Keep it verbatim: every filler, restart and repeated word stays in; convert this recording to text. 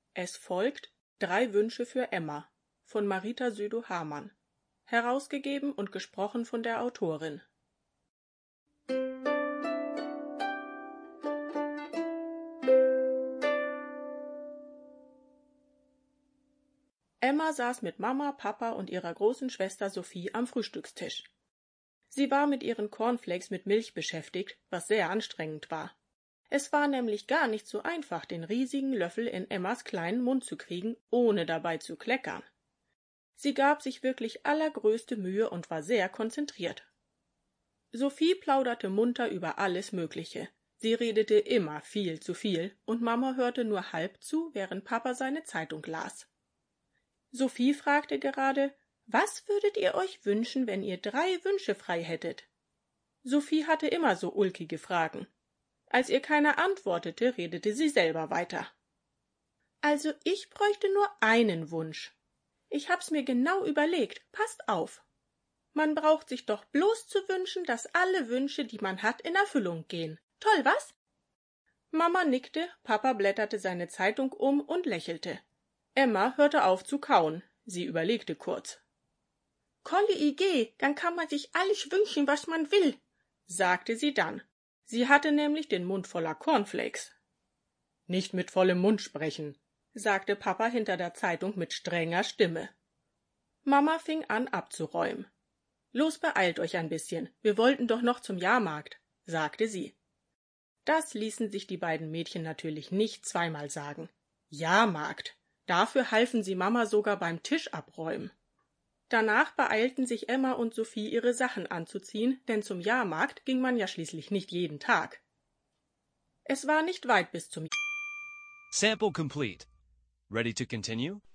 Es folgt Drei Wünsche für Emma von Marita Südow-Hamann, herausgegeben und gesprochen von der Autorin. Emma saß mit Mama, Papa und ihrer großen Schwester Sophie am Frühstückstisch. Sie war mit ihren Cornflakes mit Milch beschäftigt, was sehr anstrengend war. Es war nämlich gar nicht so einfach, den riesigen Löffel in Emmas kleinen Mund zu kriegen, ohne dabei zu kleckern. Sie gab sich wirklich allergrößte Mühe und war sehr konzentriert. Sophie plauderte munter über alles Mögliche. Sie redete immer viel zu viel, und Mama hörte nur halb zu, während Papa seine Zeitung las. Sophie fragte gerade, was würdet ihr euch wünschen, wenn ihr drei Wünsche frei hättet? Sophie hatte immer so ulkige Fragen. Als ihr keiner antwortete, redete sie selber weiter. Also ich bräuchte nur einen Wunsch. Ich hab's mir genau überlegt, passt auf. Man braucht sich doch bloß zu wünschen, dass alle Wünsche, die man hat, in Erfüllung gehen. Toll, was? Mama nickte, Papa blätterte seine Zeitung um und lächelte. Emma hörte auf zu kauen. Sie überlegte kurz. Tolle Idee, dann kann man sich alles wünschen, was man will, sagte sie dann. Sie hatte nämlich den Mund voller Cornflakes. Nicht mit vollem Mund sprechen, sagte Papa hinter der Zeitung mit strenger Stimme. Mama fing an abzuräumen. Los, beeilt euch ein bisschen, wir wollten doch noch zum Jahrmarkt, sagte sie. Das ließen sich die beiden Mädchen natürlich nicht zweimal sagen. Jahrmarkt, dafür halfen sie Mama sogar beim Tisch abräumen. Danach beeilten sich Emma und Sophie, ihre Sachen anzuziehen, denn zum Jahrmarkt ging man ja schließlich nicht jeden Tag. Es war nicht weit bis zum Sample complete. Ready to continue?